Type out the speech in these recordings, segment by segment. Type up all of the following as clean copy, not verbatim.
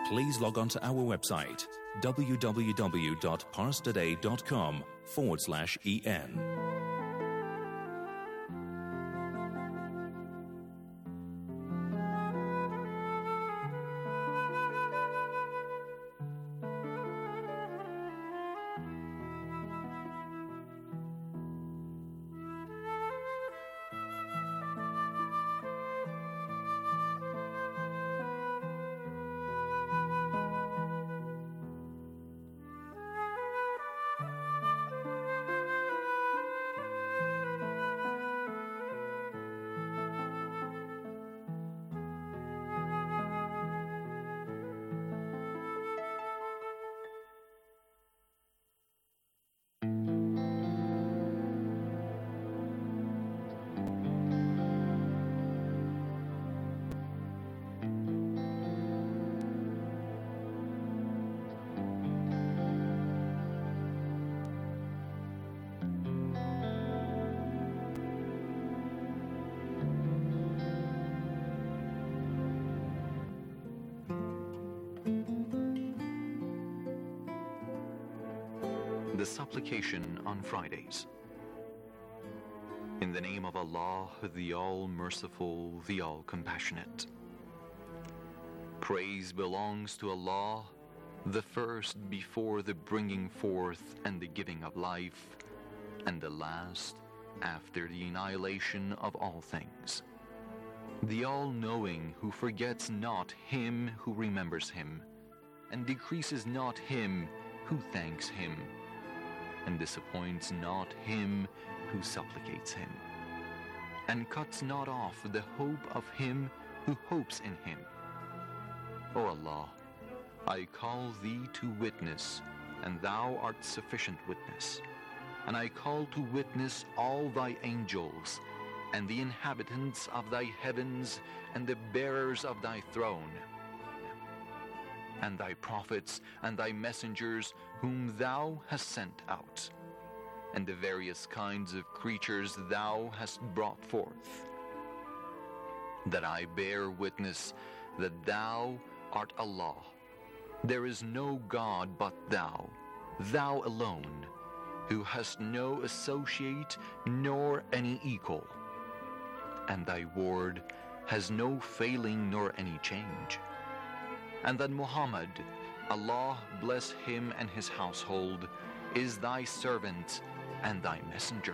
please log on to our website www.parstoday.com/en. The supplication on Fridays. In the name of Allah, the All-Merciful, the All-Compassionate. Praise belongs to Allah, the first before the bringing forth and the giving of life, and the last after the annihilation of all things. The All-Knowing, who forgets not him who remembers him, and decreases not him who thanks him, and disappoints not him who supplicates him, and cuts not off the hope of him who hopes in him. O Allah, I call thee to witness, and thou art sufficient witness, and I call to witness all thy angels, and the inhabitants of thy heavens, and the bearers of thy throne, and thy prophets and thy messengers whom thou hast sent out, and the various kinds of creatures thou hast brought forth, that I bear witness that thou art Allah. There is no God but thou, thou alone, who hast no associate nor any equal, and thy word has no failing nor any change. And that Muhammad, Allah bless him and his household, is thy servant and thy messenger.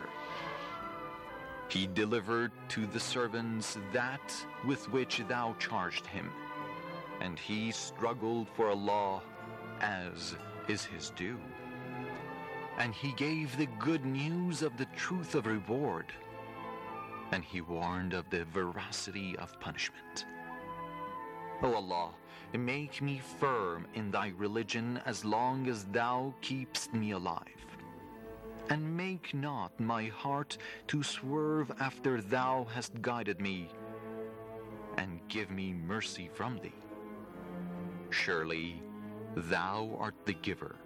He delivered to the servants that with which thou charged him, and he struggled for Allah as is his due. And he gave the good news of the truth of reward, and he warned of the veracity of punishment. O Allah, make me firm in thy religion as long as thou keepst me alive, and make not my heart to swerve after thou hast guided me, and give me mercy from thee. Surely thou art the giver.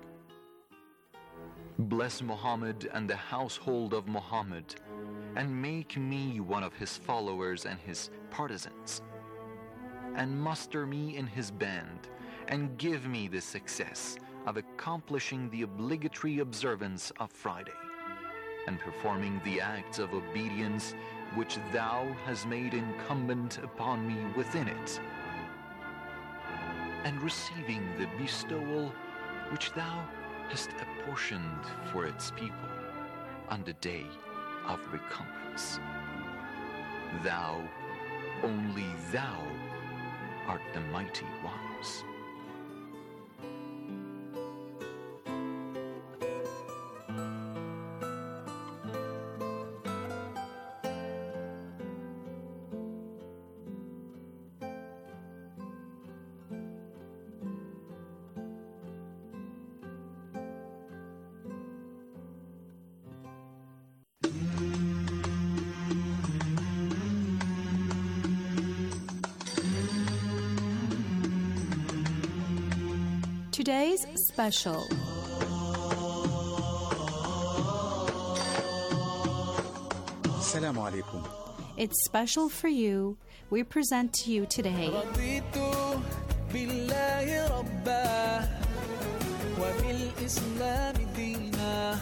Bless Muhammad and the household of Muhammad, and make me one of his followers and his partisans, and muster me in his band, and give me the success of accomplishing the obligatory observance of Friday, and performing the acts of obedience which thou hast made incumbent upon me within it, and receiving the bestowal which thou hast apportioned for its people on the day of recompense. Thou, only thou, art the mighty wise. Today's special. Assalamu alaikum. It's special for you. We present to you today ربا وبالإسلام دينا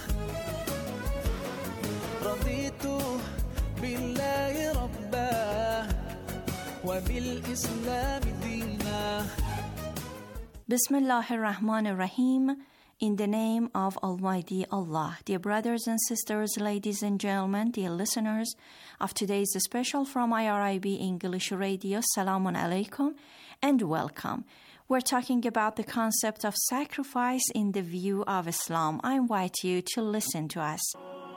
رضيت بالله ربا وبالإسلام دينا. Bismillahir Rahmanir Rahim. In the name of Almighty Allah. Dear brothers and sisters, ladies and gentlemen, dear listeners of today's special from IRIB English Radio, Salamun Alaikum and welcome. We're talking about the concept of sacrifice in the view of Islam. I invite you to listen to us.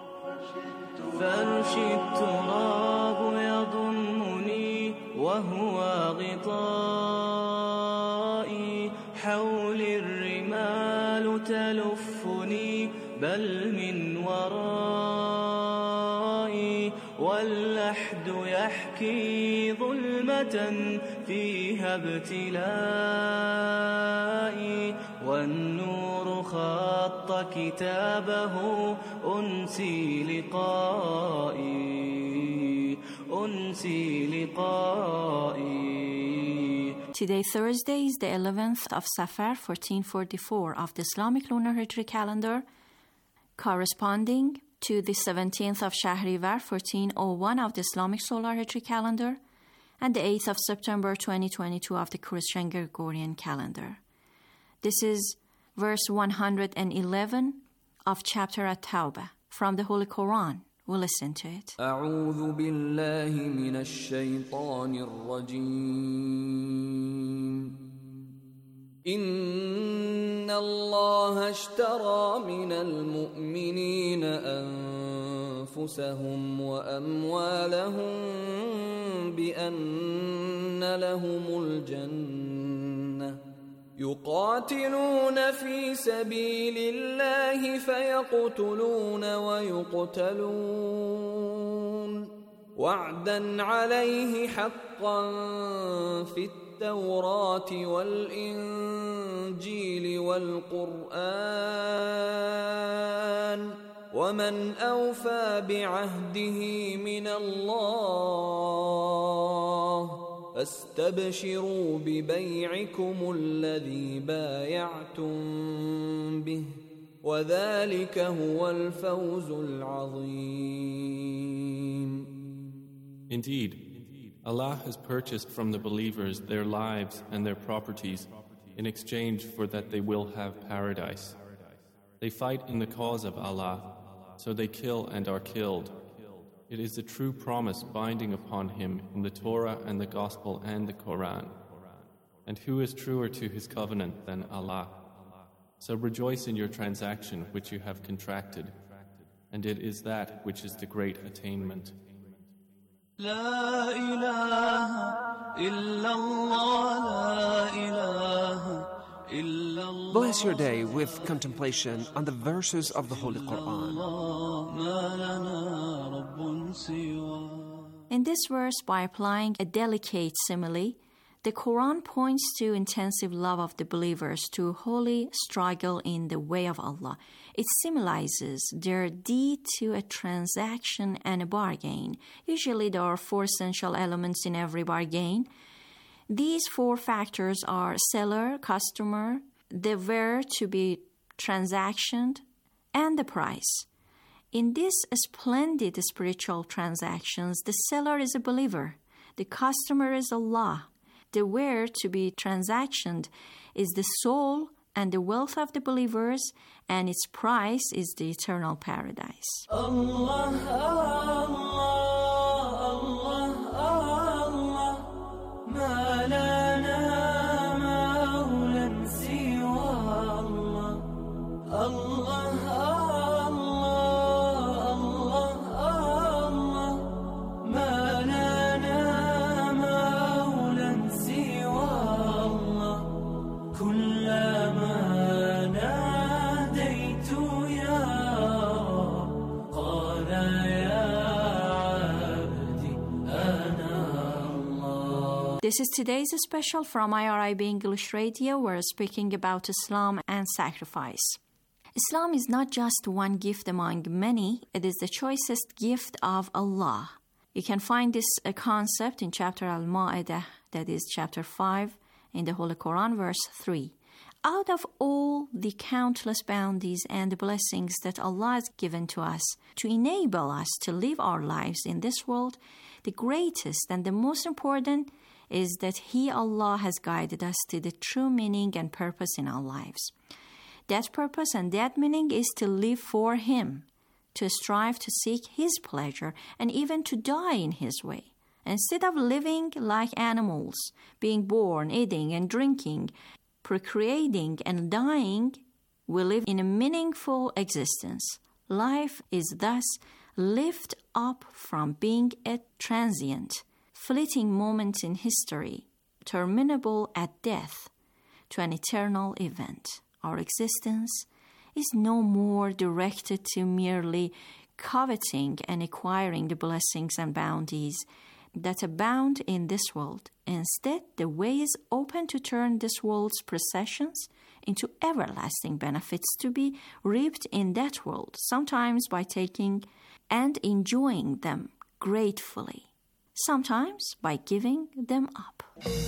فرشي التراب يضمني وهو غطائي حولي الرمال تلفني بل من ورائي واللحد يحكي ظلمة فيها ابتلائي والنور خط كتابه أنسي لقائي. Today, Thursday, is the 11th of Safar, 1444 of the Islamic lunar Hijri calendar, corresponding to the 17th of Shahrivar, 1401 of the Islamic solar Hijri calendar, and the 8th of September, 2022 of the Christian Gregorian calendar. This is verse 111 of chapter At-Tawbah from the Holy Quran. We'll listen to it. أعوذ بالله من الشيطان الرجيم. إن الله اشترى من المؤمنين أنفسهم وأموالهم بأن لهم الجنة يقاتلون في سبيل الله فيقتلون ويقتلون وعدا عليه حقا في التوراة والإنجيل والقرآن ومن أوفى بعهده من الله فاستبشروا ببيعكم الذي بايعتم به وذلك هو الفوز العظيم. Indeed, Allah has purchased from the believers their lives and their properties in exchange for that they will have paradise. They fight in the cause of Allah, so they kill and are killed. It is a true promise binding upon him in the Torah and the Gospel and the Quran. And who is truer to his covenant than Allah? So rejoice in your transaction which you have contracted, and it is that which is the great attainment. لا إله إلا الله لا إله إلا الله. Bless your day with contemplation on the verses of the Holy Quran. ما لنا رب سوى. In this verse, by applying a delicate simile, the Quran points to intensive love of the believers to holy struggle in the way of Allah. It symbolizes their deed to a transaction and a bargain. Usually there are 4 essential elements in every bargain. These 4 factors are seller, customer, the where to be transactioned, and the price. In these splendid spiritual transactions, the seller is a believer, the customer is Allah. The where to be transactioned is the soul and the wealth of the believers, and its price is the eternal paradise. Allah, Allah, Allah, Allah, ma lana mawlan siwa Allah. Allah, Allah, Allah, Allah, ma lana mawlan siwa Allah. Kullama nadaytu ya qala ya abdi ana Allah. This is today's special from IRIB English Radio. We're speaking about Islam and sacrifice. Islam is not just one gift among many, it is the choicest gift of Allah. You can find this concept in chapter Al-Ma'idah, that is chapter 5 in the Holy Quran, verse 3. Out of all the countless bounties and blessings that Allah has given to us to enable us to live our lives in this world, the greatest and the most important is that He, Allah, has guided us to the true meaning and purpose in our lives. That purpose and that meaning is to live for Him, to strive to seek His pleasure, and even to die in His way. Instead of living like animals, being born, eating and drinking, procreating and dying, we live in a meaningful existence. Life is thus lifted up from being a transient, fleeting moment in history, terminable at death, to an eternal event. Our existence is no more directed to merely coveting and acquiring the blessings and bounties that abound in this world. Instead, the way is open to turn this world's possessions into everlasting benefits to be reaped in that world, sometimes by taking and enjoying them gratefully, sometimes by giving them up.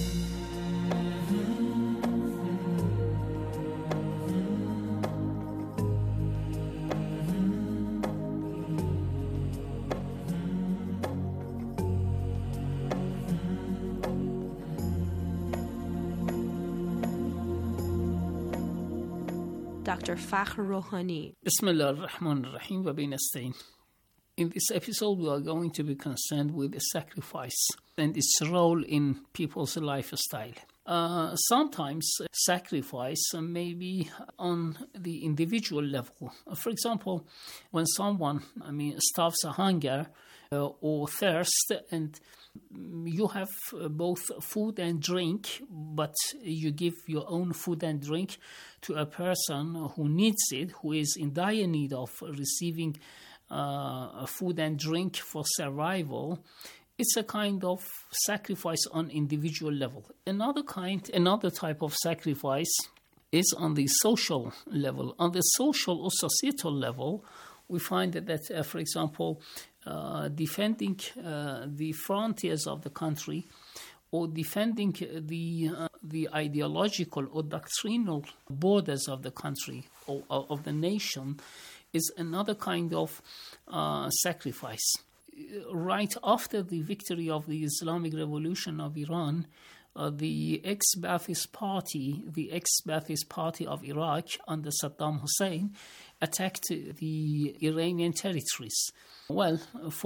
Dr. Fakhr Rouhani. Bismillah ar-Rahman ar-Rahim wa binasta'in. In this episode, we are going to be concerned with sacrifice and its role in people's lifestyle. Sometimes sacrifice may be on the individual level. For example, when someone, starves hunger or thirst, and you have both food and drink, but you give your own food and drink to a person who needs it, who is in dire need of receiving food and drink for survival. It's a kind of sacrifice on individual level. Another type of sacrifice is on the social level. On the social or societal level, we find that for example, defending the frontiers of the country, or defending the ideological or doctrinal borders of the country or of the nation, is another kind of sacrifice. Right after the victory of the Islamic Revolution of Iran, the ex-Ba'athist party of Iraq under Saddam Hussein attacked the Iranian territories. Well,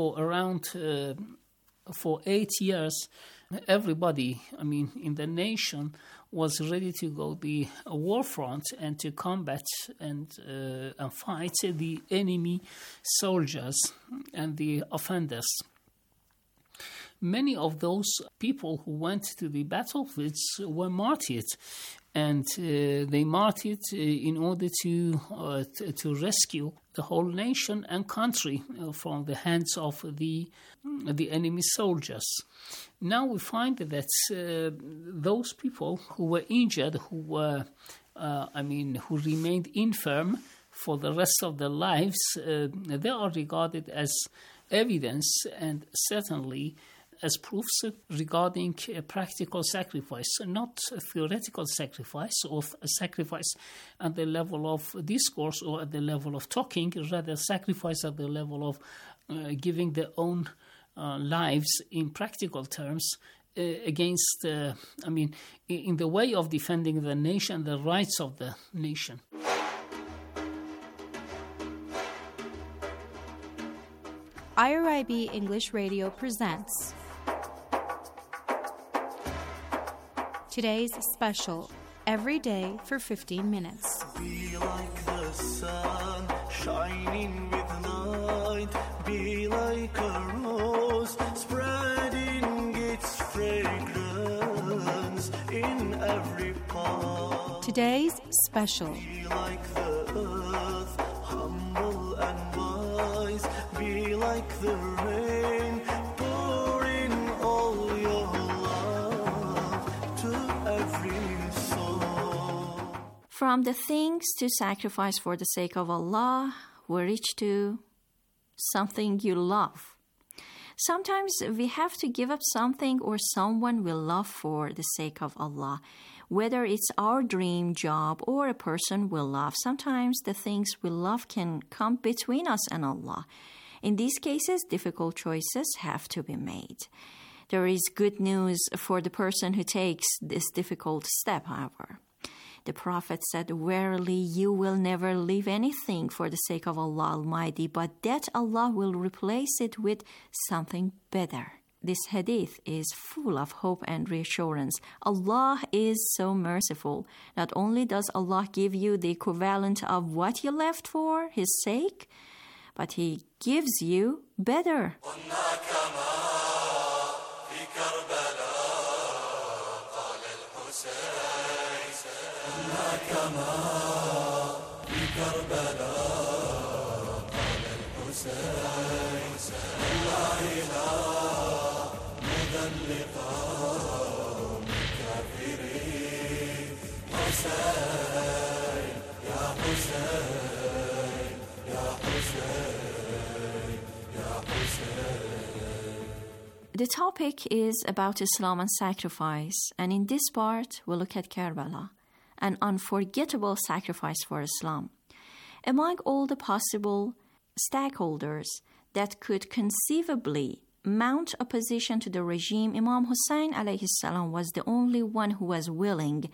for 8 years, everybody, in the nation was ready to go the war front and to combat and fight the enemy soldiers and the offenders. Many of those people who went to the battlefields were martyred, and they martyred in order to rescue the whole nation and country from the hands of the enemy soldiers. Now we find that those people who were injured, who remained infirm for the rest of their lives, they are regarded as evidence and certainly as proofs regarding a practical sacrifice, not a theoretical sacrifice or a sacrifice at the level of discourse or at the level of talking, rather sacrifice at the level of giving their own lives in practical terms against, in the way of defending the nation, the rights of the nation. IRIB English Radio presents today's special, Every Day for 15 Minutes. Be like the sun, shining with light. Be like a rose, spreading its fragrance in every part. Today's special. Be like the earth, humble and wise. Be like the rain, pouring all your love to every soul. From the things to sacrifice for the sake of Allah, we reach to something you love. Sometimes we have to give up something or someone we love for the sake of Allah. Whether it's our dream job or a person we love, sometimes the things we love can come between us and Allah. In these cases, difficult choices have to be made. There is good news for the person who takes this difficult step, however. The Prophet said, "Verily, you will never leave anything for the sake of Allah Almighty, but that Allah will replace it with something better." This hadith is full of hope and reassurance. Allah is so merciful. Not only does Allah give you the equivalent of what you left for His sake, but He gives you better. The topic is about Islam and sacrifice, and in this part we'll look at Karbala, an unforgettable sacrifice for Islam. Among all the possible stakeholders that could conceivably mount opposition to the regime, Imam Hussein alayhi salam was the only one who was willing,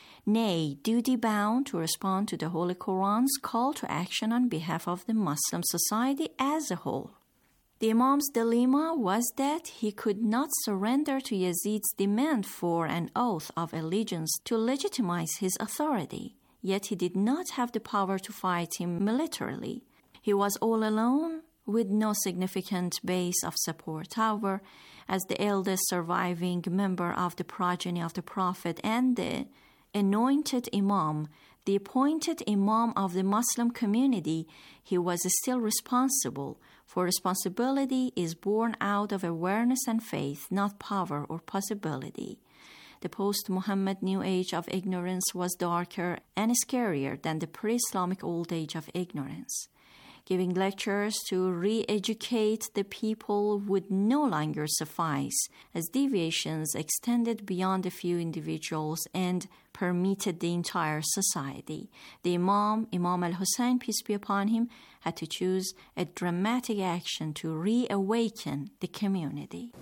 nay, duty-bound, to respond to the Holy Quran's call to action on behalf of the Muslim society as a whole. The Imam's dilemma was that he could not surrender to Yazid's demand for an oath of allegiance to legitimize his authority, yet he did not have the power to fight him militarily. He was all alone, with no significant base of support. However, as the eldest surviving member of the progeny of the Prophet and the anointed Imam, the appointed Imam of the Muslim community, he was still responsible, for responsibility is born out of awareness and faith, not power or possibility. The post-Muhammad new age of ignorance was darker and scarier than the pre-Islamic old age of ignorance. Giving lectures to re-educate the people would no longer suffice, as deviations extended beyond a few individuals and permeated the entire society. The Imam al-Hussein, peace be upon him, had to choose a dramatic action to reawaken the community.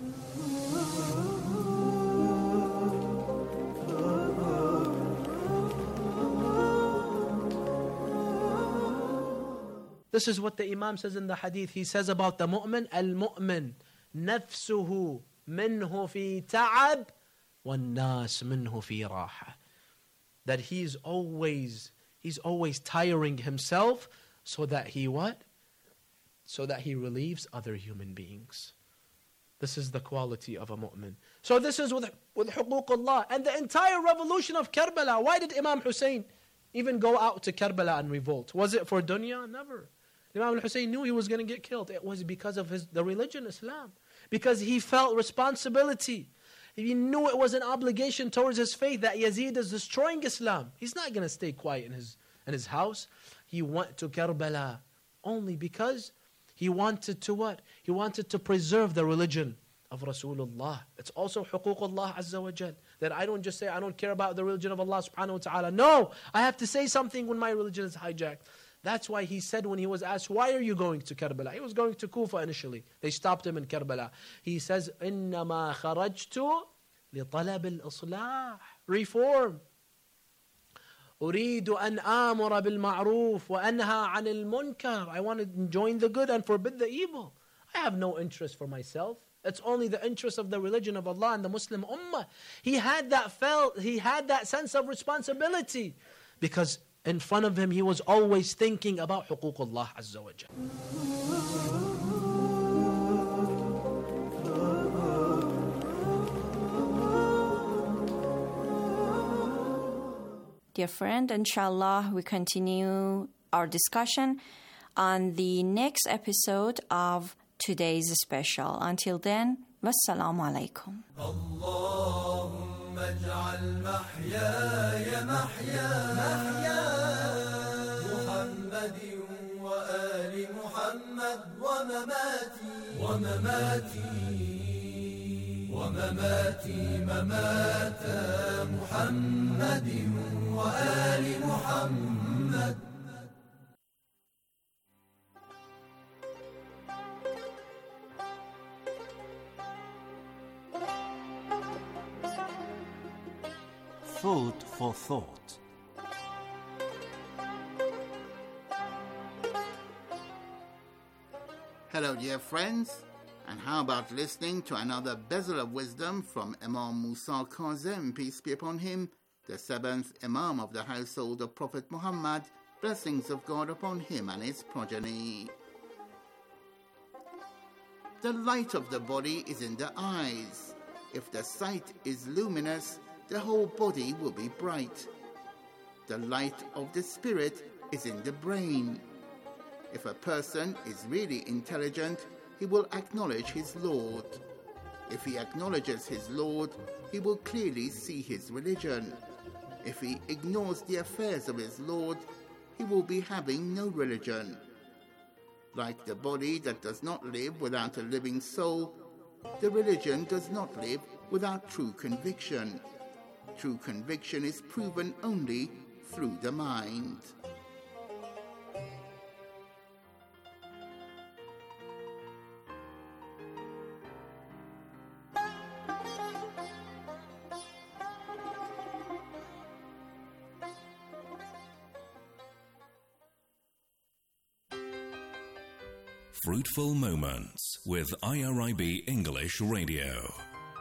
This is what the Imam says in the hadith. He says about the mu'min, al-mu'min nafsuhu minhu fi ta'ab wan-nas minhu fi raha. That he's always tiring himself so that he what? So that he relieves other human beings. This is the quality of a mu'min. So this is with huququllah. And the entire revolution of Karbala, why did Imam Hussein even go out to Karbala and revolt? Was it for dunya? Never. Imam al-Hussein knew he was going to get killed. It was because of the religion, Islam. Because he felt responsibility. He knew it was an obligation towards his faith that Yazid is destroying Islam. He's not going to stay quiet in his house. He went to Karbala only because he wanted to what? He wanted to preserve the religion of Rasulullah. It's also huququllah azza wa jal. That I don't just say I don't care about the religion of Allah subhanahu wa ta'ala. No, I have to say something when my religion is hijacked. That's why he said when he was asked, why are you going to Karbala? He was going to Kufa initially. They stopped him in Karbala. He says, إِنَّمَا خَرَجْتُ لِطَلَبِ الْإِصْلَاحِ Reform. أُرِيدُ أَنْ آمُرَ بِالْمَعْرُوفِ وَأَنْهَى عَنِ الْمُنْكَرِ I want to join the good and forbid the evil. I have no interest for myself. It's only the interest of the religion of Allah and the Muslim Ummah. He had that sense of responsibility because in front of him, he was always thinking about huququllah azza wa jal. Dear friend, inshallah, we continue our discussion on the next episode of today's special. Until then, wassalamu alaikum. اجعل محياي محيا محمد وآل محمد ومماتي ومماتي ممات محمد وآل محمد. Food for thought. Hello, dear friends, and how about listening to another bezel of wisdom from Imam Musa Kazim, peace be upon him, the seventh Imam of the household of Prophet Muhammad, blessings of God upon him and his progeny. The light of the body is in the eyes. If the sight is luminous, the whole body will be bright. The light of the spirit is in the brain. If a person is really intelligent, he will acknowledge his Lord. If he acknowledges his Lord, he will clearly see his religion. If he ignores the affairs of his Lord, he will be having no religion. Like the body that does not live without a living soul, the religion does not live without true conviction. True conviction is proven only through the mind. Fruitful Moments with IRIB English Radio.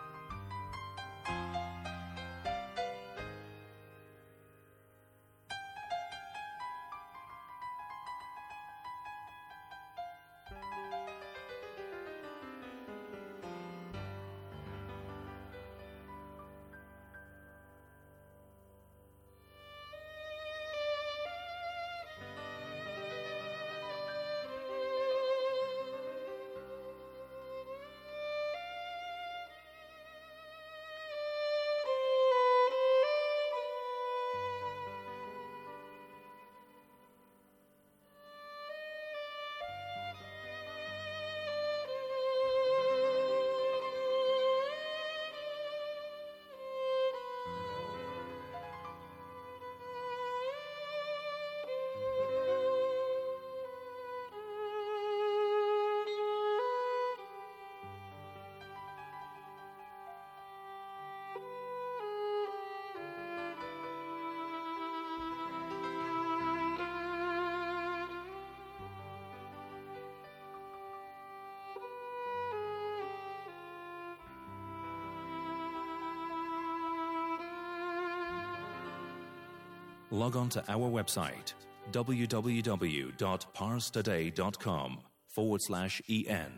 Log on to our website www.parstoday.com/en.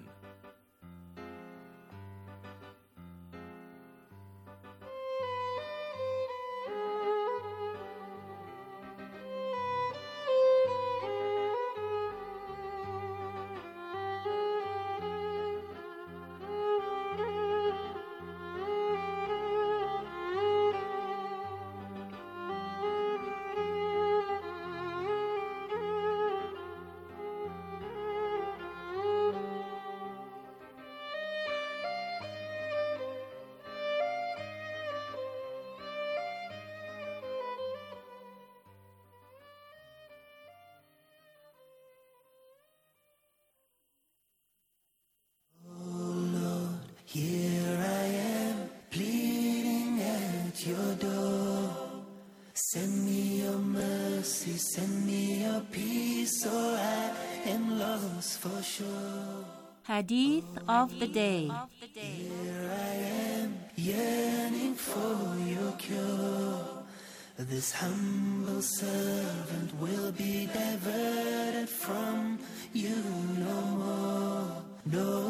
Here I am, pleading at your door. Send me your mercy, send me your peace, or I am lost for sure. Hadith of the day. Here I am, yearning for your cure. This humble servant will be diverted from you no more, no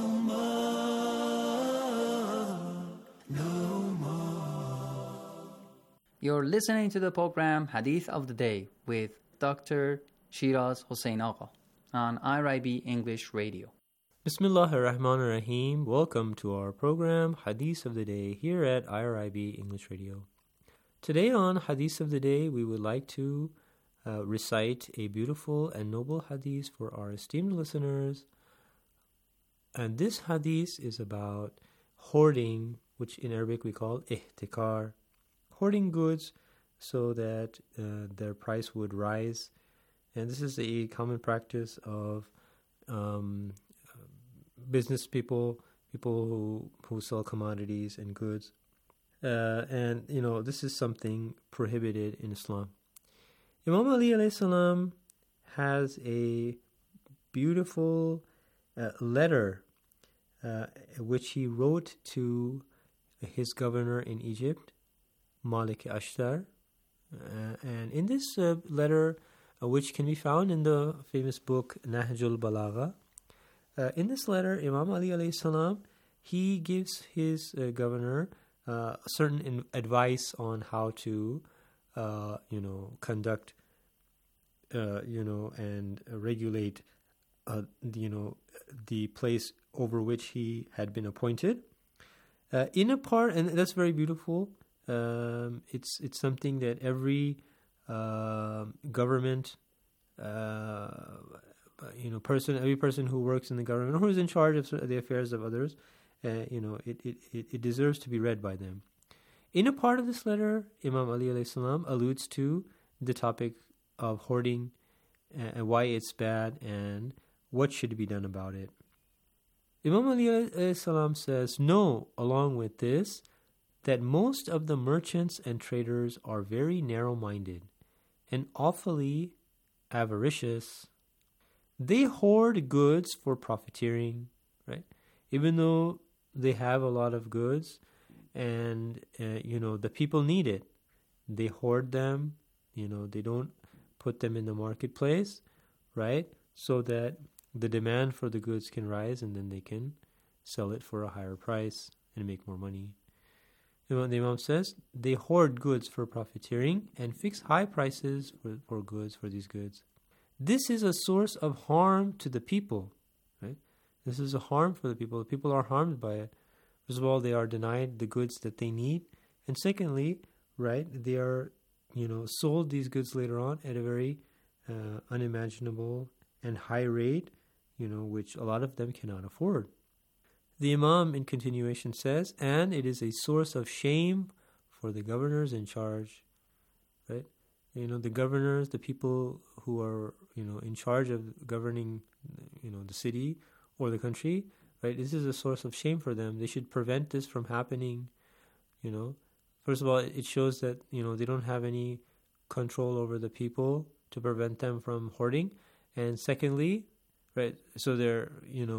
more, no more. You're listening to the program Hadith of the Day with Dr. Shiraz Hossein Agha on IRIB English Radio. Bismillah ar-Rahman ar-Rahim. Welcome to our program Hadith of the Day here at IRIB English Radio. Today on Hadith of the Day, we would like to recite a beautiful and noble hadith for our esteemed listeners. And this hadith is about hoarding which in Arabic we call ihtikar, hoarding goods so that their price would rise. And this is a common practice of business people who sell commodities and goods. And, this is something prohibited in Islam. Imam Ali alayhi salam has a beautiful letter which he wrote to his governor in Egypt, Malik Ashtar. And in this letter, which can be found in the famous book Nahjul Balagha, in this letter, Imam Ali alayhi salam, he gives his governor certain advice on how to, conduct, and regulate, the place over which he had been appointed. In a part, and that's very beautiful. It's something that every government, every person who works in the government or who is in charge of the affairs of others, it deserves to be read by them. In a part of this letter, Imam Ali alayhi salam alludes to the topic of hoarding and why it's bad and what should be done about it. Imam Ali alayhi salam says, "Know, along with this, that most of the merchants and traders are very narrow-minded and awfully avaricious. They hoard goods for profiteering," right? Even though they have a lot of goods and, the people need it, they hoard them, they don't put them in the marketplace, right? So that the demand for the goods can rise and then they can sell it for a higher price and make more money. The Imam says, they hoard goods for profiteering and fix high prices for goods, for these goods. This is a source of harm to the people, right? This is a harm for the people. The people are harmed by it. First of all, they are denied the goods that they need. And secondly, right, they are, sold these goods later on at a very unimaginable and high rate, which a lot of them cannot afford. The Imam in continuation says, and it is a source of shame for the governors in charge, right? The governors, the people who are, in charge of governing, the city or the country, right? This is a source of shame for them. They should prevent this from happening, First of all, it shows that, they don't have any control over the people to prevent them from hoarding. And secondly, right, so their,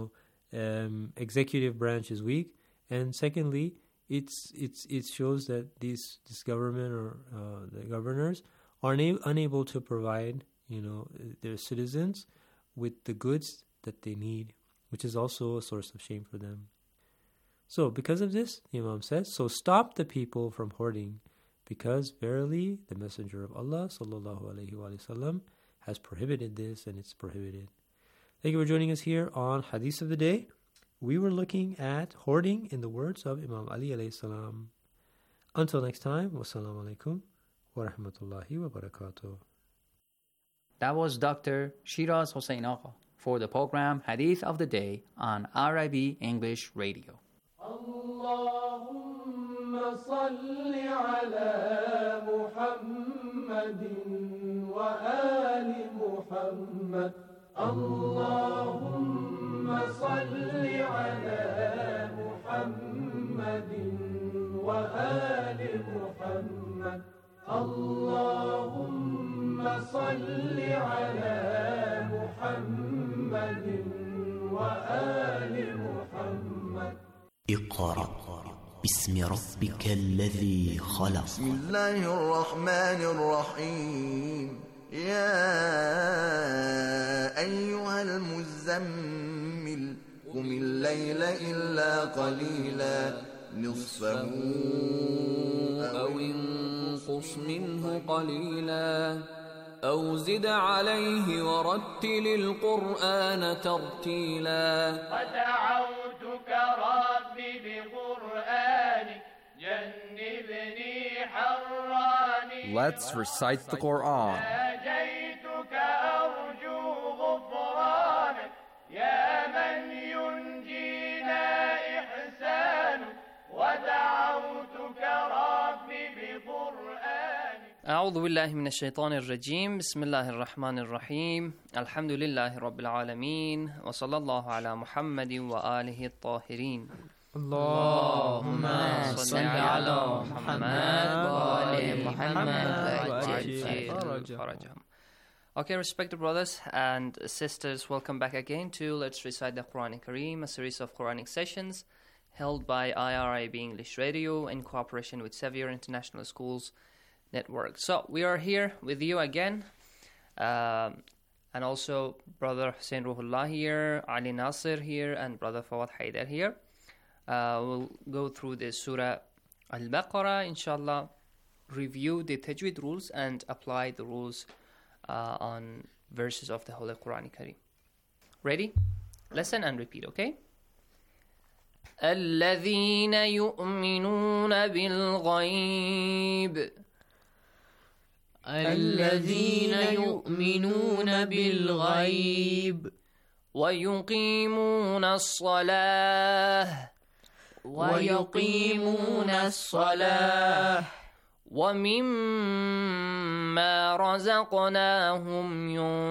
executive branch is weak. And secondly, it shows that this government or the governors are unable to provide, their citizens with the goods that they need, which is also a source of shame for them. So because of this, the Imam says, so stop the people from hoarding, because verily the Messenger of Allah sallallahu alaihi wasallam has prohibited this, and it's prohibited. Thank you for joining us here on Hadith of the Day. We were looking at hoarding in the words of Imam Ali alayhi salam. Until next time, wassalamu alaikum wa rahmatullahi wa barakatuh. That was Dr. Shiraz Hossein Agha for the program Hadith of the Day on RIB English Radio. اللهم صل على محمد وآل محمد اللهم صل على محمد وآل محمد اللهم صل على محمد وآل محمد اقرأ باسم ربك الذي خلق. بسم الله الرحمن الرحيم. يا أيها المزمل قم الليل إلا قليلا نصفه أو انقص منه قليلا أو زد عليه ورتل القرآن ترتيلا ودعوتك ربي بقرآنك جنبني حراني. Let's recite the Quran. ناجيتك أرجو غفرانك يا من ينجينا إحسانك ودعوتك أعوذ بالله من الشيطان الرجيم بسم الله الرحمن الرحيم الحمد لله رب العالمين وصلى الله على محمد وآله الطاهرين اللهم صل على محمد وآل محمد وعجل فرجهم. Okay, respected brothers and sisters, welcome back again to Let's Recite the Quran Kareem, a series of Quranic sessions held by IRIB English Radio in cooperation with Sevier International Schools Network. So we are here with you again, and also Brother Hussein Ruhullah here, Ali Nasir here, and Brother Fawad Haidar here. We'll go through the Surah Al-Baqarah, inshallah, review the Tajweed rules and apply the rules on verses of the Holy Quran Kareem. Ready? Listen and repeat, okay? الذين يؤمنون بالغيب الذين يؤمنون بالغيب ويقيمون الصلاة ومما رزقناهم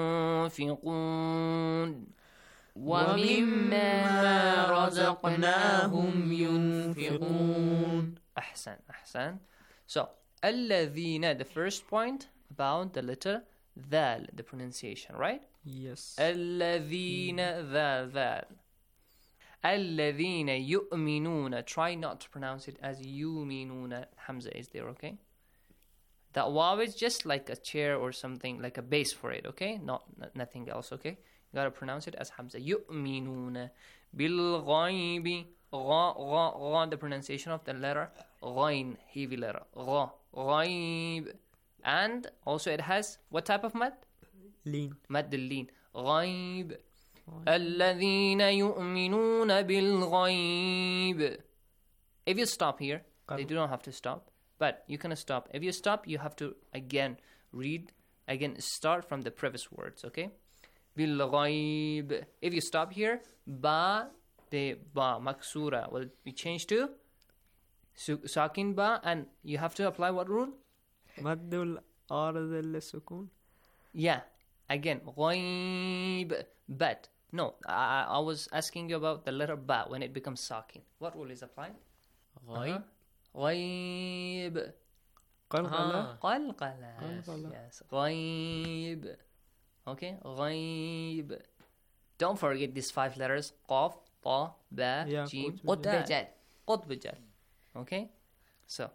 ينفقون أحسن. So الذين, the first point about the letter ذال, the pronunciation, right? Yes. الذين ذال. الذين يؤمنون, try not to pronounce it as يؤمنون. Hamza is there, okay? That waw is just like a chair or something, like a base for it, okay? Nothing else, okay? You gotta pronounce it as Hamza. يؤمنون بالغيب. غا, the pronunciation of the letter غين, heavy letter. غيب. And also it has what type of mad? Lean. مد اللين. غيب. الذين يؤمنون بالغيب. If you stop here, they do not have to stop, but you can stop. If you stop, you have to again start from the previous words, okay? بالغيب. If you stop here, the ba maksura will be changed to sakin ba, and you have to apply what rule? Maddul arad al-sukun. Yeah, again, غيب. But no, I was asking you about the letter ba when it becomes sakin. What rule is applied? غيب. غيب. قلقلة. Yes. غيب. Okay, غيب. Don't forget these 5 letters: قاف, طا, با, جيم, قط بجال. Okay, so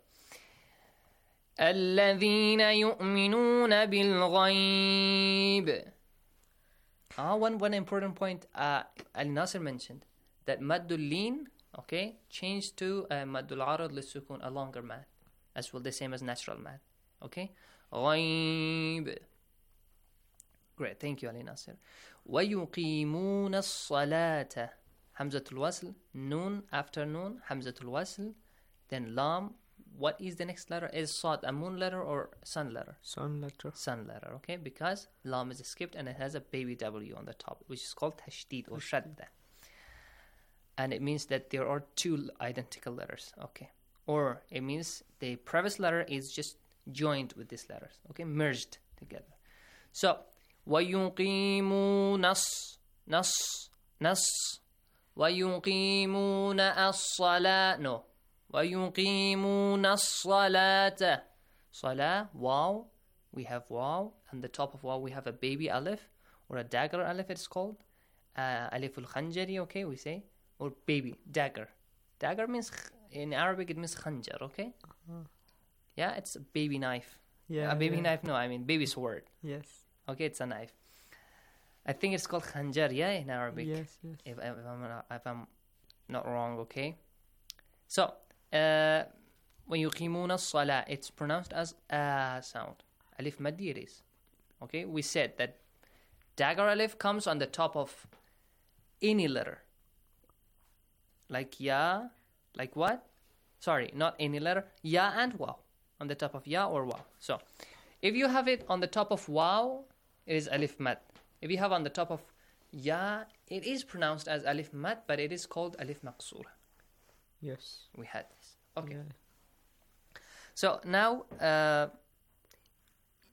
الذين يؤمنون بالغيب. One important point Al-Nasir mentioned, that maddul lin, okay, changed to maddul arad lissukun, a longer mad, as well the same as natural mad, okay? غيب. Great, thank you, Al-Nasir. وَيُقِيمُونَ الصَّلَاةَ. Hamzatul wasl, noon after noon, Hamzatul wasl, then lam. What is the next letter? Is Sad a moon letter or sun letter? Sun letter. Sun letter, okay? Because lam is skipped and it has a baby W on the top, which is called tashdid or shadda. And it means that there are 2 identical letters, okay? Or it means the previous letter is just joined with these letters, okay? Merged together. So, وَيُقِيمُونَ nas. وَيُقِيمُونَ الصَّلَاةَ. No. وَيُقِيمُونَ الصَّلَاةَ. Salah, wow. We have wow. And the top of wow we have a baby alif, or a dagger alif it's called. Alif al-khanjari, okay, we say. Or baby, dagger. Dagger means, in Arabic it means khanjar, okay? Yeah, it's a baby knife. Yeah. A baby knife, no, I mean baby sword. Yes. Okay, it's a knife. I think it's called khanjar, yeah, in Arabic. Yes. If I'm not wrong, okay? So, وَيُقِيمُونَ الصَّلَاةَ, it's pronounced as a sound. Alif maddi it is. Okay, we said that dagger alif comes on the top of any letter. Like ya, like what? Sorry, not any letter. Ya and waw. On the top of ya or waw. So, if you have it on the top of waw, it is alif mad. If you have on the top of ya, it is pronounced as alif mad, but it is called alif maqsura. Yes. We had this. Okay. Yeah. So now,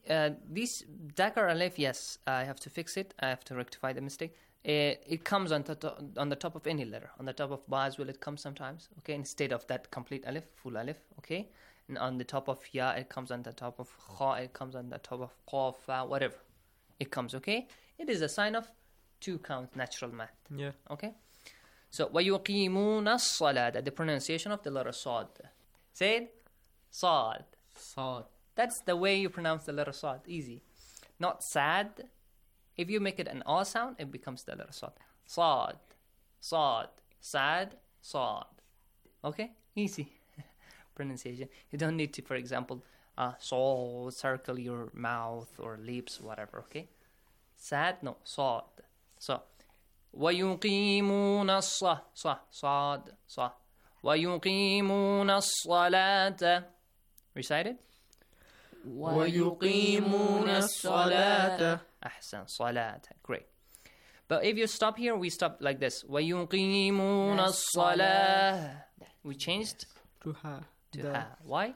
This Dakar Alif, yes, I have to fix it. I have to rectify the mistake. It comes on the top of any letter. On the top of ba as well, it comes sometimes. Okay, instead of that complete alif, full alif. Okay, and on the top of ya, it comes on the top of kha. It comes on the top of qaf, fa, whatever. It comes. Okay, it is a sign of 2 count natural math. Yeah. Okay. So وَيُقِيمُونَ الصَّلَاةَ, the pronunciation of the letter sad. Say it. Sad. Sad. That's the way you pronounce the letter sad. Easy. Not sad. If you make it an A sound, it becomes the letter sad. Sad. Sad. Sad. Sad. Okay? Easy. Pronunciation. You don't need to, for example, circle your mouth or lips, whatever. Okay? Sad. No. Sad. So. وَيُقِيمُونَ صَاد وَيُقِيمُونَ الصَّلَاةَ. Recite it. وَيُقِيمُونَ الصَّلَاةَ. أحسن. صلاة. Great. But if you stop here, we stop like this. وَيُقِيمُونَ الصَّلَاةَ. We changed to ha. Why?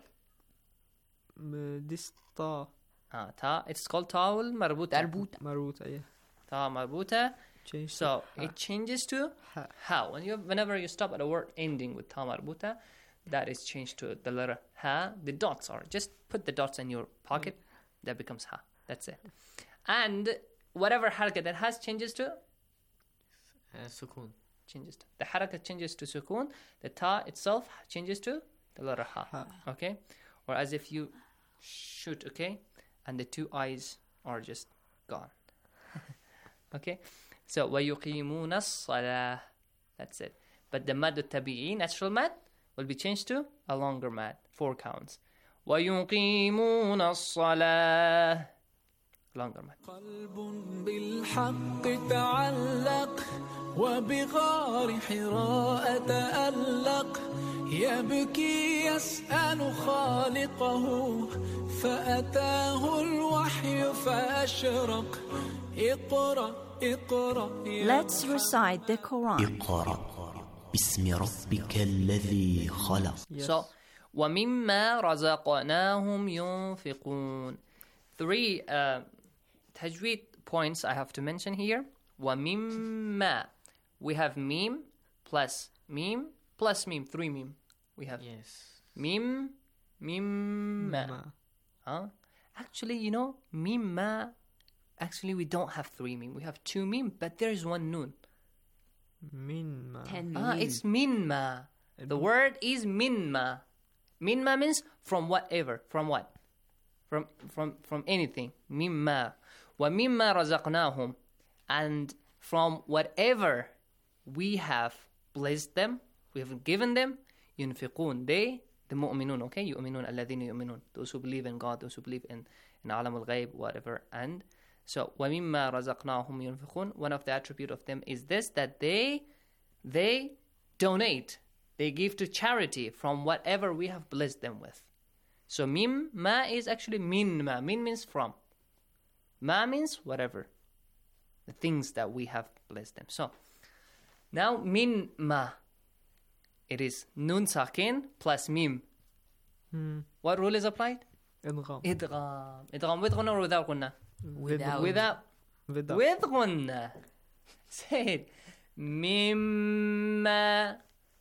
This ta. Ta. It's called ta'ul marbuta. Marbuta, yeah. Ta marbuta. So it changes to ha. Whenever you stop at a word ending with ta marbuta, that is changed to the letter ha. The dots are, just put the dots in your pocket, that becomes ha. That's it. And whatever haraka that has changes to sukun. Changes to the haraka changes to sukun. The ta itself changes to the letter ha. Okay. Whereas if you shoot, okay, and the 2 eyes are just gone. Okay. So وَيُقِيمُونَ الصَّلَاةَ. That's it. But the mad tabi'i, natural mad, will be changed to a longer mad, 4 counts. وَيُقِيمُونَ الصَّلَاةَ. Longer mad. قلب بالحق تعلق وبغار حراء تألق يبكي يسأل خالقه فأتاه الوحي فأشرق اقرأ. Let's recite the Quran. بسم ربك الذي خلق. So, وَمِمَّا رَزَقْنَاهُمْ يُنْفِقُونَ. 3 tajweed points I have to mention here. وَمِمَّا. We have mim plus mim plus mim. 3 mim. We have mim, mimma. Actually, you know, mimma. Actually, we don't have 3 mim. We have 2 mim, but there is 1 noon. Minma. It's minma. The word is minma. Minma means from whatever. From what? From anything. Mimma. Wa mimma razaqnahum. And from whatever we have blessed them, we have given them, yunfiqun. They, the mu'minun, okay? Yu'minun alladhina yu'minun. Those who believe in God, those who believe in alam al-ghayb, whatever. And so, وَمِمَّا رَزَقْنَاهُمْ يُنْفِقُونَ. One of the attribute of them is this, that they donate. They give to charity from whatever we have blessed them with. So, mim, ma is actually min ma. Min means from. Ma means whatever. The things that we have blessed them. So, now min ma. It is nun sakin plus mim. What rule is applied? Idgham. Idgham with ghunna or without ghunna? With ghunna. Say it. Mimma.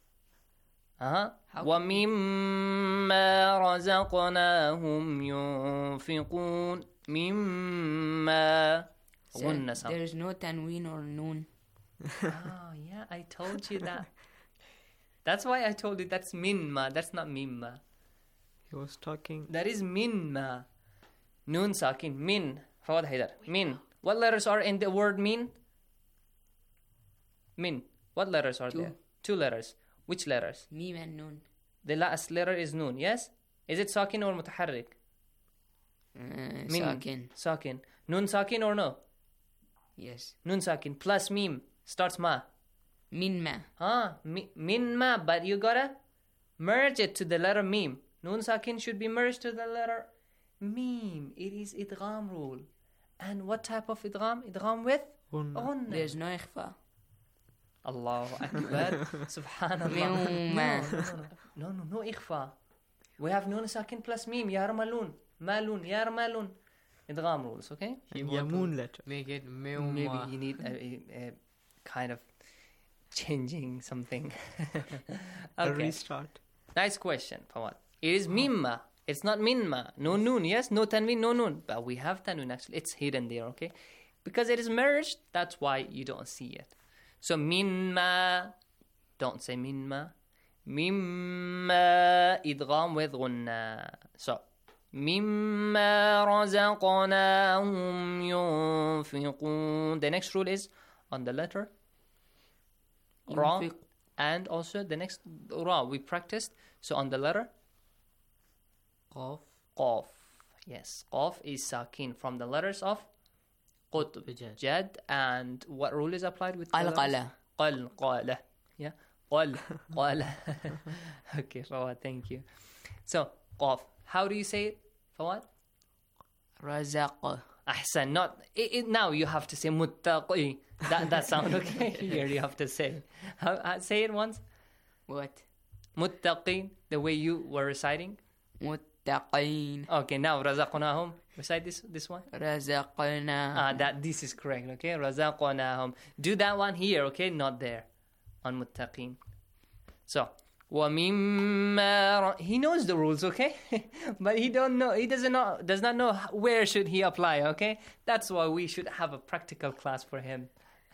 وَمِمَّا رَزَقْنَاهُمْ يُنْفِقُونَ. Mimma. There is no tanween or noon. Yeah, I told you that. That's why I told you that's minma. That's not mimma. He was talking. That is minma. Noon sakin. Min. Fawad Haidar. Min. What letters are in the word min? Min. What letters are there? 2 letters. Which letters? Mim and noon. The last letter is noon, yes? Is it sakin or mutaharrik? Sakin. Sakin. Noon sakin or no? Yes. Noon sakin plus mim starts ma. Minma. Minma, but you gotta merge it to the letter mim. Noon sakin should be merged to the letter mim. It is idgham rule. And what type of idgham? Idgham with ghunna. There's no ikhfa. Allahu Akbar. Subhanallah. No ikhfa. We have noon sakin plus mim. Yarmalun. Malun. Yarmalun. idgham rules, okay? Yamun letter. Make it Maybe you need a kind of changing something. A restart. Nice question, Fawad. It is mimma. It's not minma. No noon, yes? No tanween, no noon. But we have tanween actually. It's hidden there, okay? Because it is merged, that's why you don't see it. So minma, don't say minma. Mimma, idgham with gunna. So, mimma razaqnahum yunfiqun. The next rule is on the letter ra, and also the next ra we practiced. So on the letter Qaf. Qaf. Yes, Qaf is sakin from the letters of Qutb, Jad, and what rule is applied with Qalqala. Qalqala. Yeah, Qalqala. Okay, Fawad, thank you. So Qaf, how do you say it, Fawad? Razaq. Ahsan, not now you have to say muttaqi. That sound okay? Here you have to say. Say it once. What? Muttaqin, the way you were reciting. Muttaqin. Okay, now razaqnahum. Recite this one. Razaqnahum. This is correct. Okay, razaqnahum. Do that one here. Okay, not there. On muttaqin. So. He knows the rules, okay? But he does not know where should he apply, okay? That's why we should have a practical class for him.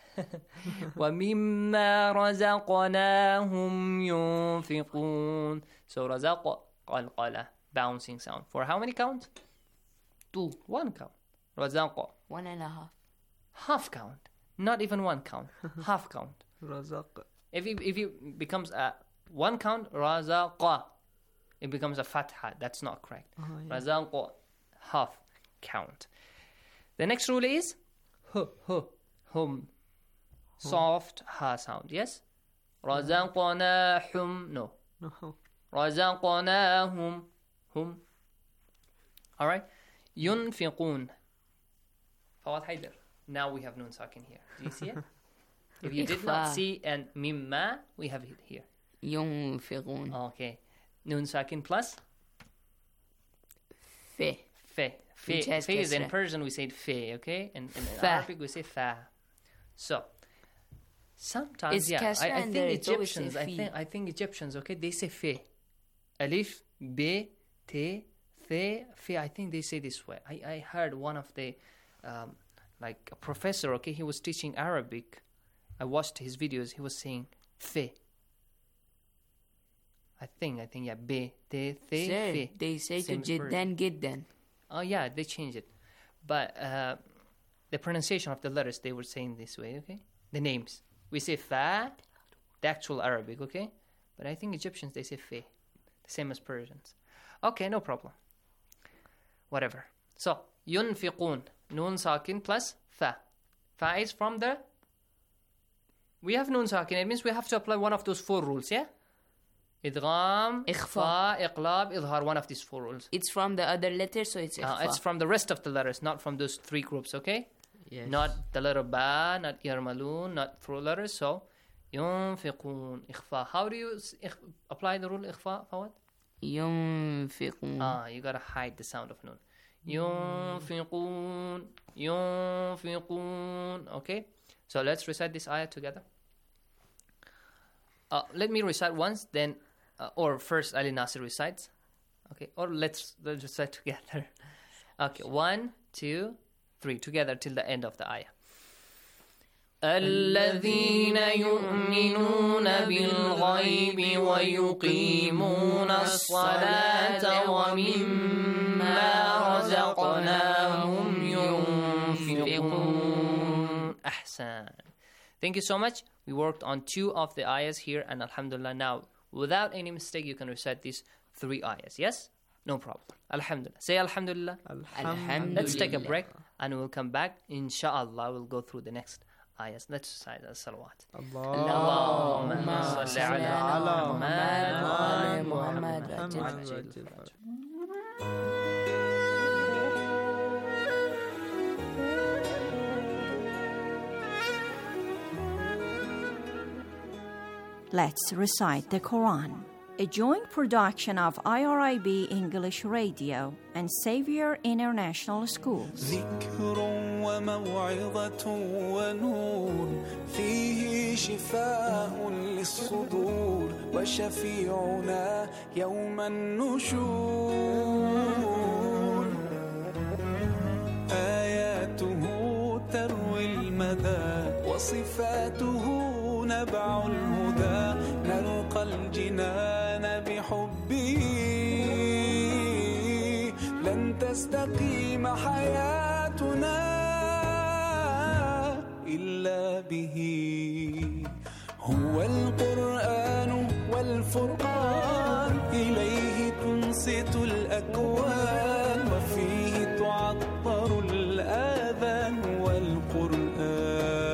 وَمِمَّا رَزَقْنَاهُمْ يُنْفِقُونَ. So razaq, qalqala, bouncing sound. For how many count? 2. 1 count. Razaq. 1.5. Half count. Not even 1 count. Half count. Razaq. If it becomes a 1 count, razaqa, it becomes a fatha. That's not correct. Razaqa, half count. The next rule is hum, soft ha sound. Yes. Razaqnahum, no. Razaqnahum, hum. All right. Yunfiqun. Fawad Haider. Now we have nun sakin here. Do you see it? If you did not see and mimma, we have it here. Yunfiqun. Okay. Nun sakin plus? Fe. Fe. Fe is in Persian we say fe, okay? In Arabic we say fa. So, sometimes, I think Egyptians, I think Egyptians, okay, they say fe. Alif, be, te, the, fe. I think they say this way. I heard one of the, like a professor, okay, he was teaching Arabic. I watched his videos. He was saying fe. I think, yeah, be, te, the, fe. They say to jiddan, giddan. Oh, yeah, they changed it. But the pronunciation of the letters, they were saying this way, okay? The names. We say fa, the actual Arabic, okay? But I think Egyptians, they say fe. The same as Persians. Okay, no problem. Whatever. So, yunfiqun. Nun sakin plus fa. Fa is from the... We have nun sakin. It means we have to apply one of those 4 rules, yeah? Idgham, ikhfa, iqlab, idhar, one of these 4 rules. It's from the other letters, so it's ikhfa. It's from the rest of the letters, not from those 3 groups, okay? Yes. Not the letter ba, not yarmalun, not 4 letters. So, yunfiqun, ikhfa. How do you apply the rule ikhfa, Fawad? Yunfiqun. You gotta hide the sound of nun. Yunfiqun, yunfiqun. Okay? So let's recite this ayah together. Let me recite once, then, or first Ali Nasir recites. Okay, or let's recite together. Okay, 1, 2, 3, together till the end of the ayah. الذين يؤمنون بالغيب ويقيمون الصلاة ومما رزقناهم ينفقون. أحسن. Thank you so much. We worked on 2 of the ayahs here, and alhamdulillah, now, without any mistake, you can recite these 3 ayahs. Yes? No problem. Alhamdulillah. Say alhamdulillah. Alhamdulillah. Let's take a break, and we'll come back. Inshallah, we'll go through the next ayahs. Let's recite the salawat. Allahumma salli ala Muhammad wa ala Muhammad. Let's recite the Quran. a joint production of IRIB English Radio and Xavier International Schools. ذكر وموعظة ونور فيه شفاء للصدور وشفيعنا يوم النشور آياته تروي المدى وصفاته نبع الهدى نلقى الجنان بحبه لن تستقيم حياتنا إلا به هو القرآن والفرقان إليه تنصت الأكوان وفيه تعطر الآذان والقرآن.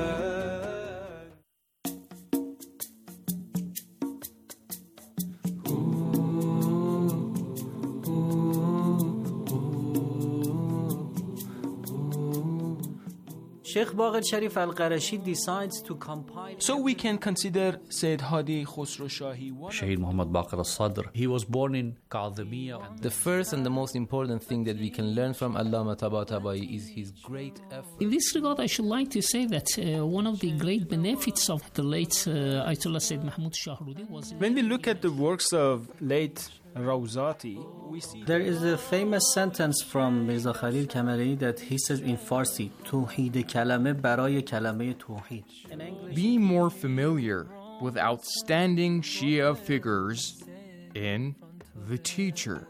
Sheikh Bagher Sharif Al-Qarashi decides to compile. So we can consider Sayyid Hadi Khosrow Shahi. Shaheed Muhammad Baqir al-Sadr. He was born in Kadhimiya. The first and the most important thing that we can learn from Allama Tabatabai is his great effort. In this regard, I should like to say that one of the great benefits of the late Ayatollah Sayyid Mahmud Shahrudi was... When we look at the works of late Rawzati, we see... There is a famous sentence from Mirza Khalil Kamari that he says in Farsi, Tawheed kalame baraye kalame tawheed. Be more familiar with outstanding Shia figures in The Teacher.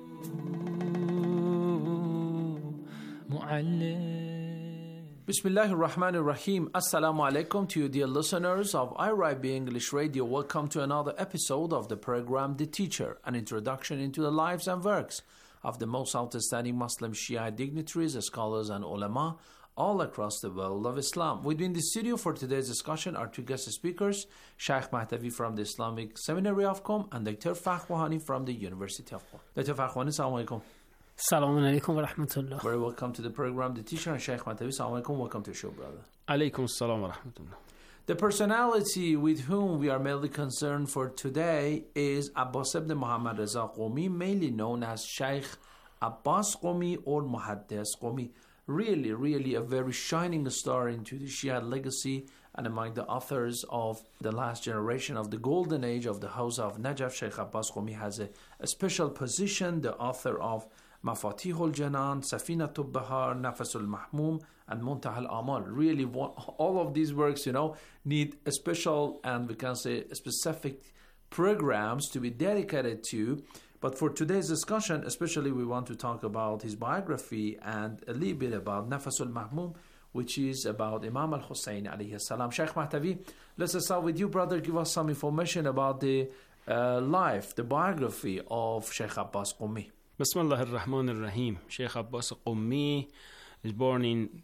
Bismillahir Rahmanir Rahim. Assalamu alaikum to you, dear listeners of IRIB English Radio. Welcome to another episode of the program The Teacher, an introduction into the lives and works of the most outstanding Muslim Shia dignitaries, scholars, and ulama all across the world of Islam. Within the studio for today's discussion are two guest speakers, Sheikh Mahtavi from the Islamic Seminary of Qom and Dr. Fakhwani from the University of Qom. Dr. Fakhwani, assalamu alaikum. Assalamu alaikum wa rahmatullah. Very welcome to the program The Teacher, and Sheikh Mahtavi, assalamu alaikum. Welcome to the show, brother. Alaikum assalam wa rahmatullah. The personality with whom we are mainly concerned for today is Abbas ibn Muhammad Reza Qumi, mainly known as Sheikh Abbas Qumi or Muhaddis Qumi. Really a very shining star into the Shia legacy and among the authors of the last generation of the golden age of the House of Najaf. Sheikh Abbas Qumi has a special position, the author of Mafatihul Janan, Safinatul Bahar, Nafasul Mahmum, and Muntaha al-Amal. Really, all of these works, need a special and we can say specific programs to be dedicated to. But for today's discussion, especially we want to talk about his biography and a little bit about Nafasul Mahmum, which is about Imam al-Hussein alayhi salam. Sheikh Mahtavi, let's start with you, brother. Give us some information about the life, the biography of Sheikh Abbas Qumi. Bismillah ar-Rahman ar-Rahim. Sheikh Abbas Qumi is born in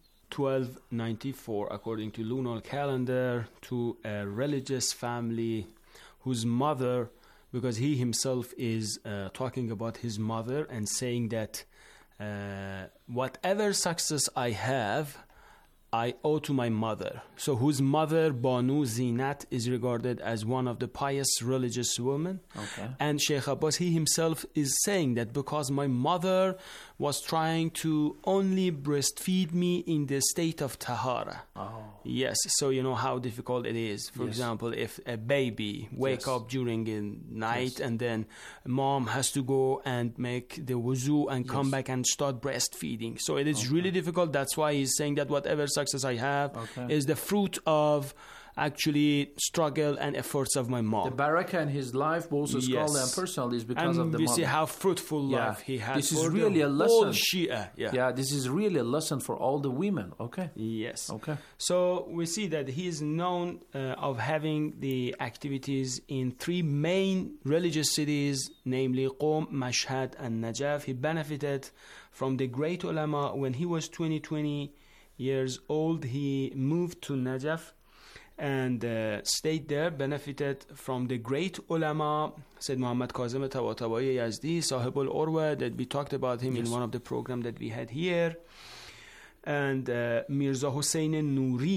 1294 according to lunar calendar to a religious family whose mother, because he himself is talking about his mother and saying that whatever success I have, I owe to my mother. So whose mother, Banu Zinat, is regarded as one of the pious religious women. Okay. And Sheikh Abbas, he himself is saying that because my mother was trying to only breastfeed me in the state of Tahara. Oh. Yes, so you know how difficult it is. For example, if a baby wake up during the night and then mom has to go and make the wuzu and come back and start breastfeeding. So it is really difficult. That's why he's saying that whatever success I have is the fruit of actually struggle and efforts of my mom. The barakah in his life, both scholarly and personal, is because of the mother. And we see how fruitful life he has. This is really a lesson. Shia. This is really a lesson for all the women. Yes. Okay. So we see that he is known of having the activities in three main religious cities, namely Qom, Mashhad, and Najaf. He benefited from the great ulama. When he was 20 years old, he moved to Najaf and stayed there, benefited from the great ulama, Sayyid Muhammad Kazim Tabatabai Yazdi, Sahib al-Urwa, that we talked about him in one of the programs that we had here, and Mirza Hussein Noori,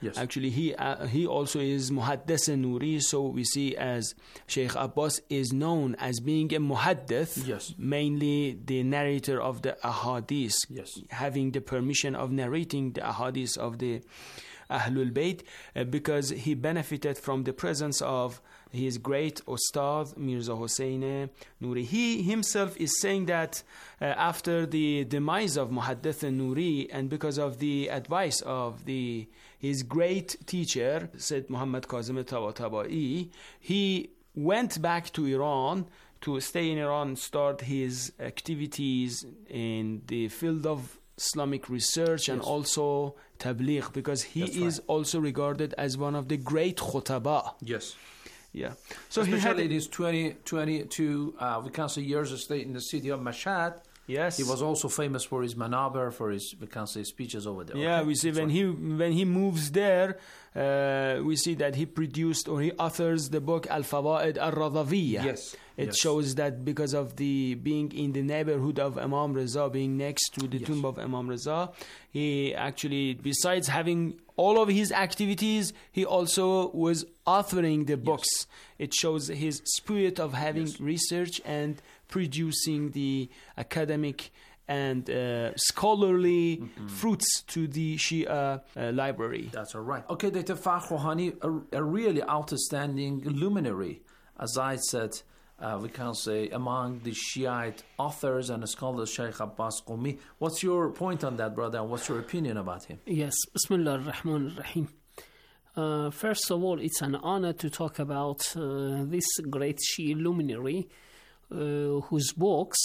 Yes. Actually, he also is Muhaddis Nuri, so we see as Sheikh Abbas is known as being a Muhaddith, yes, mainly the narrator of the Ahadith, yes, having the permission of narrating the Ahadith of the Ahlul Bayt, because he benefited from the presence of his great Ustad Mirza Hussein Nuri. He himself is saying that after the demise of Muhaddith Nuri, and because of the advice of his great teacher, Sayyid Muhammad Kazim Tabatabai, he went back to Iran to stay in Iran and start his activities in the field of Islamic research, and also tabligh, because he is also regarded as one of the great khutaba. Yes. Yeah. So especially in his 22, we can say, years of stay in the city of Mashhad. Yes. He was also famous for his manaber, for his, we can say, speeches over there. Yeah, we see when he moves there, we see that he produced, or he authors the book Al-Fawaid Al-Radawiyya. Yes. It shows that because of the being in the neighborhood of Imam Reza, being next to the tomb of Imam Reza, he actually, besides having all of his activities, he also was authoring the books. It shows his spirit of having research and producing the academic and scholarly fruits to the Shia library. That's all right. Okay, Dr. Fakhrani, a really outstanding luminary, as I said, we can say, among the Shiite authors and scholars, Sheikh Abbas Qumi. What's your point on that, brother, and what's your opinion about him? Yes, Bismillah ar-Rahman ar-Rahim. First of all, it's an honor to talk about this great Shia luminary, whose books,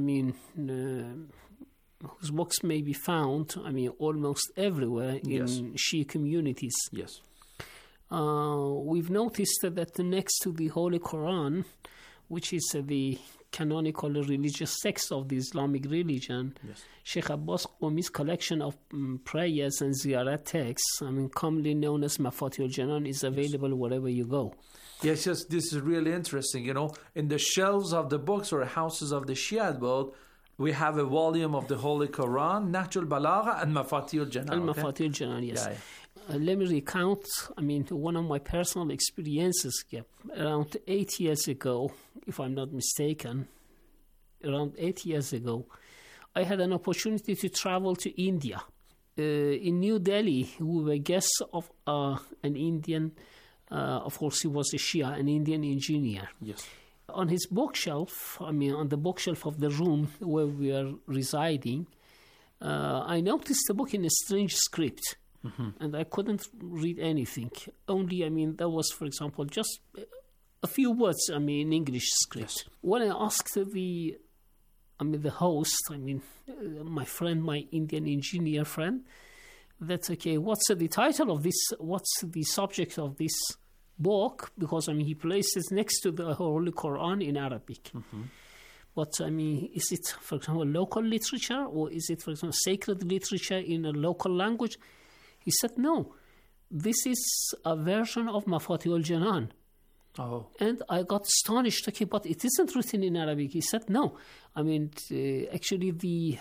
whose books may be found, almost everywhere in Shia communities. Yes. We've noticed that next to the Holy Quran, which is the canonical religious text of the Islamic religion, Sheikh Abbas Qumi's collection of prayers and ziyarat texts, commonly known as Mafatihul Janan, is available wherever you go. Yes, this is really interesting. In the shelves of the books or houses of the Shiite world, we have a volume of the Holy Quran, Nahjul Balagha, and Mafatihul Janan. Mafatihul Janan, yes. Let me recount, one of my personal experiences. Around 8 years ago, if I'm not mistaken, I had an opportunity to travel to India. In New Delhi, we were guests of an Indian, of course he was a Shia, an Indian engineer. Yes. On his bookshelf, on the bookshelf of the room where we were residing, I noticed a book in a strange script. And I couldn't read anything. Only, there was, for example, just a few words, in English script. Yes. When I asked the host, my friend, my Indian engineer friend, that's okay, what's the title of this, what's the subject of this book? Because, he placed it next to the Holy Quran in Arabic. But, is it, for example, local literature, or is it, for example, sacred literature in a local language? He said, no, this is a version of Mafatihul Janan. Oh. And I got astonished, okay, but it isn't written in Arabic. He said, no. Actually, the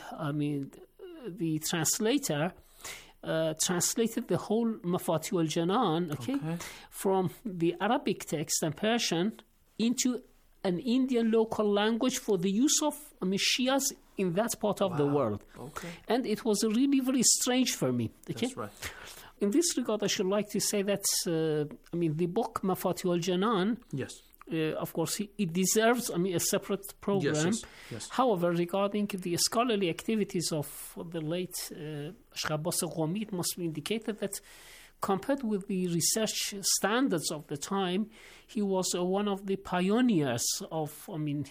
translator translated the whole Mafatihul Janan, okay, from the Arabic text and Persian into an Indian local language for the use of Shias in that part of the world. Okay. And it was really very strange for me. Okay? That's right. In this regard, I should like to say that, the book Mafatihul Janan, yes, of course, it deserves a separate program. Yes. However, regarding the scholarly activities of the late Sheikh Abbas Qumi, it must be indicated that compared with the research standards of the time, he was one of the pioneers of,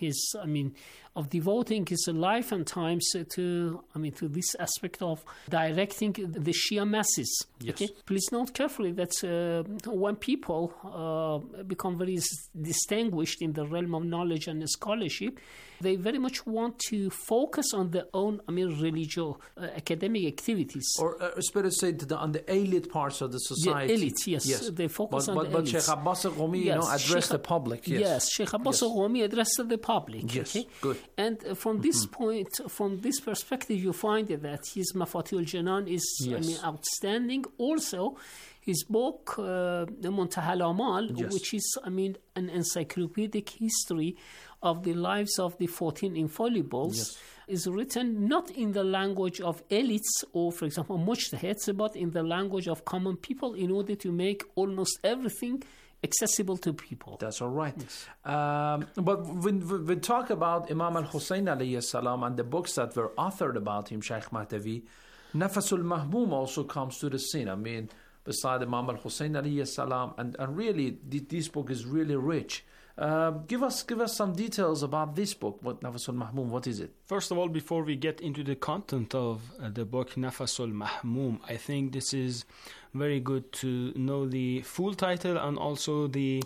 of devoting his life and times to this aspect of directing the Shia masses. Yes. Okay? Please note carefully that when people become very distinguished in the realm of knowledge and scholarship, they very much want to focus on their own, religious academic activities. Or better say on the elite parts of the society. The elite, yes. They focus on the elite. But Sheikh Abbas Qumi, addressed the public. Yes, Sheikh Abbas Qumi addressed the public. Yes, okay? Good. And from this point, from this perspective, you find that his Mafatihul Janan is outstanding. Also, his book, Muntaha al-Amal, which is, an encyclopedic history of the lives of the 14 infallibles, is written not in the language of elites or, for example, mujtahids, but in the language of common people in order to make almost everything accessible to people. That's all right. Yes. But when we talk about Imam al-Hussein alayhi salam and the books that were authored about him, Sheikh Mahdavi, Nafasul Mahmoom also comes to the scene. Beside Imam al-Hussein alayhi salam, and really this book is really rich. Give us some details about this book. What Nafasul Mahmoom, what is it? First of all, before we get into the content of the book Nafasul Mahmoom, I think this is very good to know the full title and also the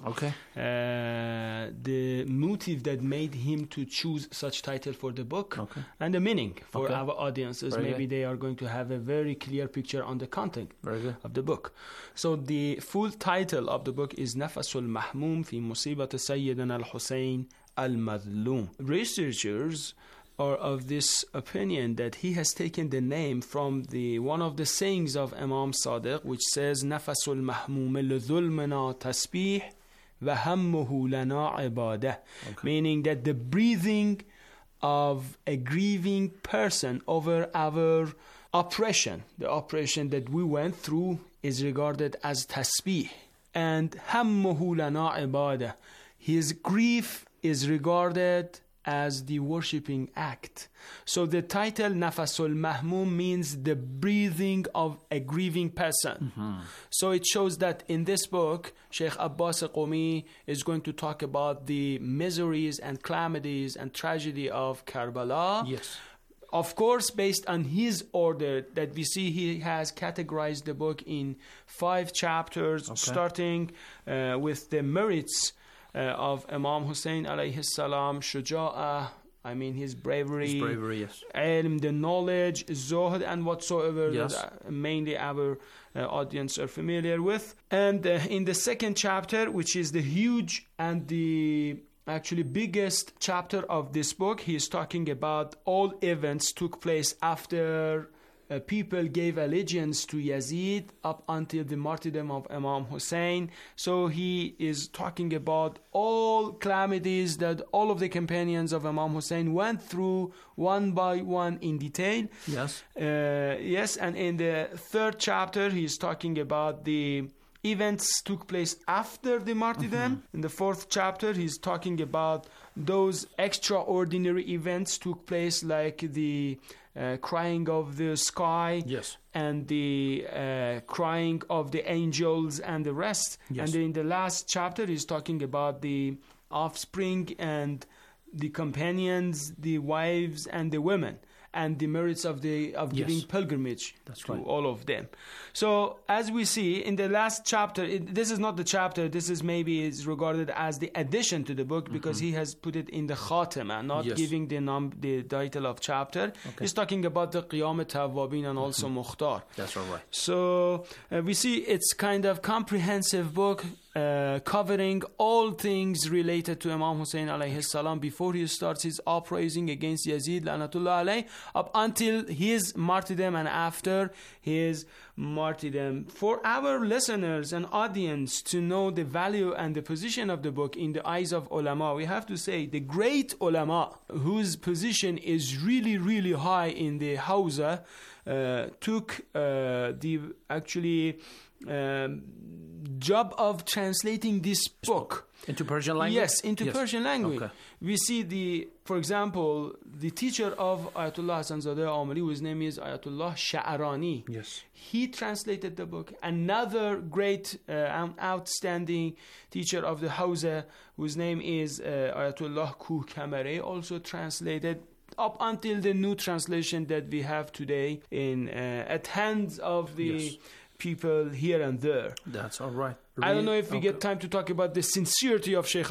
motive that made him to choose such title for the book, and the meaning for our audiences. Maybe they are going to have a very clear picture on the content of the book. So the full title of the book is Nafasul Mahmoom fi Musibat Sayyidina al-Hussein al-Madloom. Researchers are of this opinion that he has taken the name from one of the sayings of Imam Sadiq, which says Nafasul Mahmoom l-dhulmana tasbih wa hammuhu lana ibadah, meaning that the breathing of a grieving person over our oppression, the oppression that we went through, is regarded as tasbih, and hammuhu lana ibadah, his grief is regarded as the worshipping act. So the title Nafasul Mahmoom means the breathing of a grieving person. So it shows that in this book, Sheikh Abbas Qumi is going to talk about the miseries and calamities and tragedy of Karbala. Yes. Of course, based on his order that we see, he has categorized the book in 5 chapters, starting with the merits of Imam Hussein alayhi salam, shuja'ah, his bravery, yes, ilm, the knowledge, zuhd, and whatsoever that mainly our audience are familiar with. And in the 2nd chapter, which is the huge and the actually biggest chapter of this book, he is talking about all events took place after people gave allegiance to Yazid up until the martyrdom of Imam Hussein. So he is talking about all calamities that all of the companions of Imam Hussein went through one by one in detail. Yes. And in the 3rd chapter, he is talking about the events took place after the martyrdom. In the 4th chapter, he's talking about those extraordinary events took place, like the crying of the sky, and the crying of the angels and the rest. And in the last chapter, he's talking about the offspring and the companions, the wives and the women, and the merits of giving pilgrimage to all of them. So as we see in the last chapter, this is not the chapter, this is regarded as the addition to the book, because he has put it in the khatima, not giving the title of chapter. He's talking about the Qiyam Tawwabin and also Mukhtar. That's all right. So we see it's kind of comprehensive book, covering all things related to Imam Hussein alayhi salam before he starts his uprising against Yazid Lanatullah alayh, up until his martyrdom and after his martyrdom. For our listeners and audience to know the value and the position of the book in the eyes of ulama, we have to say the great ulama whose position is really, really high in the Hawza took the actually job of translating this book into Persian language. Yes, into Persian language. We see for example, the teacher of Ayatollah Hasanzadeh Amali, whose name is Ayatollah Sha'arani. Yes, he translated the book. Another great, outstanding teacher of the Hawza, whose name is Ayatollah Kuh Kamare, also translated up until the new translation that we have today at hands of the people here and there. That's all right. I don't know if we get time to talk about the sincerity of Sheikh